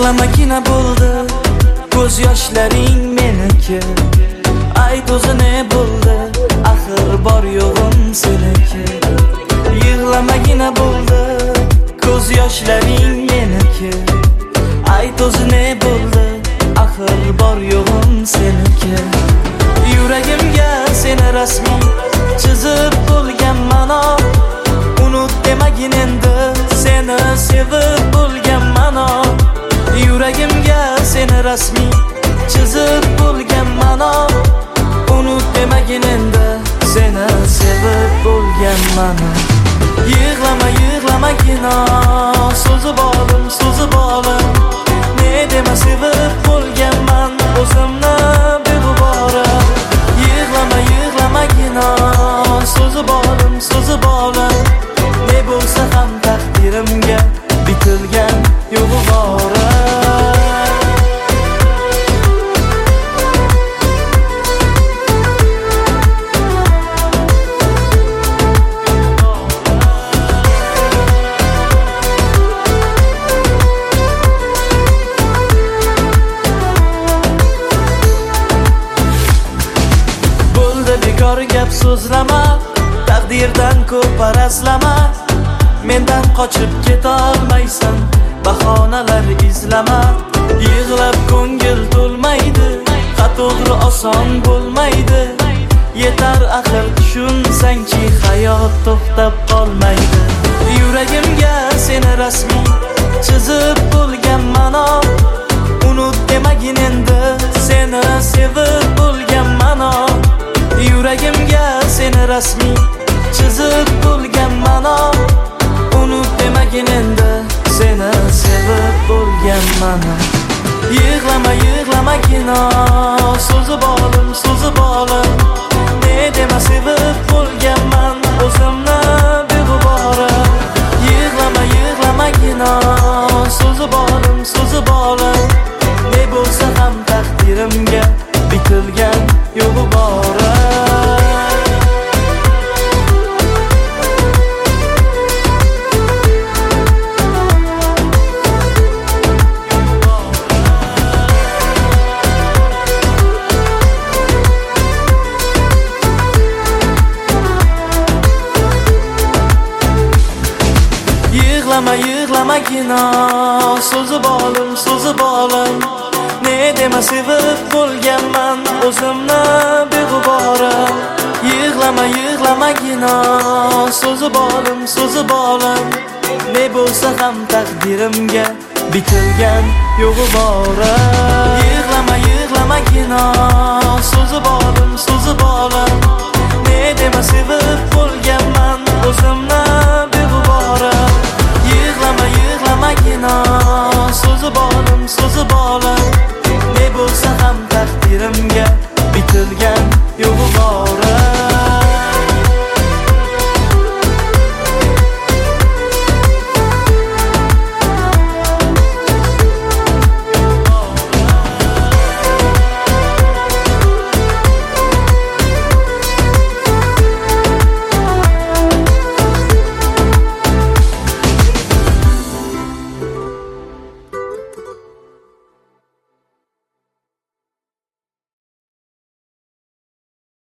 Yig'lamagina bo'ldi ko'z yoshlaring meniki. Ayt o'zi ne bo'ldi, axir bor yo'g'im seniki. Yig'lamagina bo'ldi ko'z yoshlaring meniki. Ayt o'zi ne bo'ldi, axir bor yo'g'im seniki. Yuragimga seni rasmiy chizib bo'lgan ma'no, unut demagin endi seni sevib bo'lgan ma'no. Yuragimga seni rasmiy chizib bo'lgan ma'no, unut demagin endi seni sevib bo'lgan ma'no. Yig'lama yig'lamagina so'zib olim ne dema sevib bo'lganman o'zimni beg'ubora. Yig'lama yig'lamagina so'zib olim ne bo'lsa ham taqdirimga bitilgan yo'li bora. Bekor gap so'zlama, taqdirdan ko'p arazlama. Mendan qochib ketolmaysan, bahonalar izlama. Yig'lab ko'ngil to'lmaydi, xato'g'ri oson bo'lmaydi. Yetar axir tushunsanki hayot to'xtab qolmaydi. Yuragimga seni rasmiy chizib bo'lgan ma'no, unut demagin endi seni sevib bo'lgan ma'no. Yuragimga seni rasmiy chizib bo'lgan ma'no, unut demagin endi seni sevib bo'lgan ma'no. Yig'lama yig'lamagina so'zib olim ne dema sevib bo'lganman o'zimni beg'ubora. Yig'lama yig'lamagina so'zib olim ne bo'lsa ham taqdirimga bitilgan yo'li bora. Yig'lama yig'lamagina so'zib olim ne dema sevib bo'lganman o'zimni beg'ubora. Yig'lama yig'lamagina so'zib olim ne bo'lsa ham taqdirimga bitilgan yo'li bora. Yig'lama yig'lamagina so'zib olim ne dema sevib bo'lganman